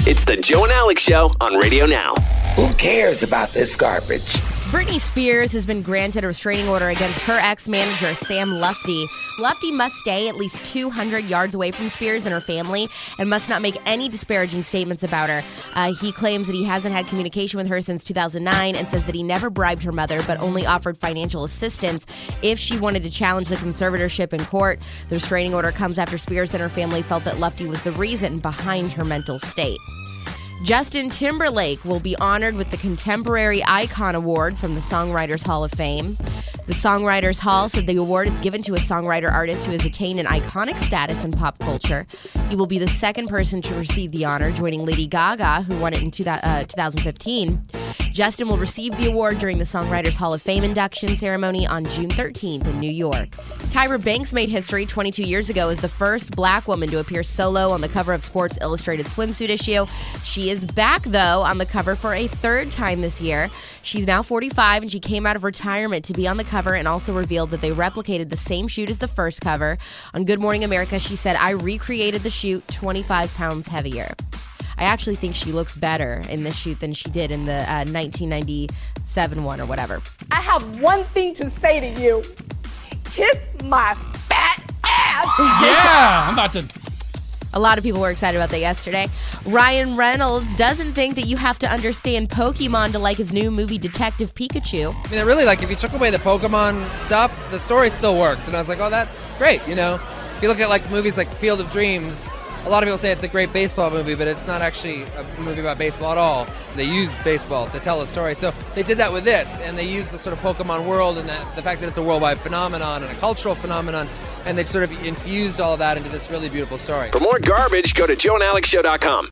It's the Joe and Alex Show on Radio Now. Who cares about this garbage? Britney Spears has been granted a restraining order against her ex-manager, Sam Lufty. Lufty must stay at least 200 yards away from Spears and her family and must not make any disparaging statements about her. He claims that he hasn't had communication with her since 2009 and says that he never bribed her mother but only offered financial assistance if she wanted to challenge the conservatorship in court. The restraining order comes after Spears and her family felt that Lufty was the reason behind her mental state. Justin Timberlake will be honored with the Contemporary Icon Award from the Songwriters Hall of Fame. The Songwriters Hall said the award is given to a songwriter-artist who has attained an iconic status in pop culture. He will be the second person to receive the honor, joining Lady Gaga, who won it in 2015. Justin will receive the award during the Songwriters Hall of Fame induction ceremony on June 13th in New York. Tyra Banks made history 22 years ago as the first black woman to appear solo on the cover of Sports Illustrated swimsuit issue. She is back, though, on the cover for a third time this year. She's now 45, and she came out of retirement to be on the cover and also revealed that they replicated the same shoot as the first cover. On Good Morning America, she said, "I recreated the shoot 25 pounds heavier." I actually think she looks better in this shoot than she did in the 1997 one or whatever. I have one thing to say to you. Kiss my fat ass. Yeah, I'm about to... A lot of people were excited about that yesterday. Ryan Reynolds doesn't think that you have to understand Pokemon to like his new movie Detective Pikachu. I mean, really, like, if you took away the Pokemon stuff, the story still worked. And I was like, oh, that's great, you know? If you look at, like, movies like Field of Dreams, a lot of people say it's a great baseball movie, but it's not actually a movie about baseball at all. They used baseball to tell a story. So they did that with this, and they used the sort of Pokemon world and the fact that it's a worldwide phenomenon and a cultural phenomenon, and they sort of infused all of that into this really beautiful story. For more garbage, go to joeandalexshow.com.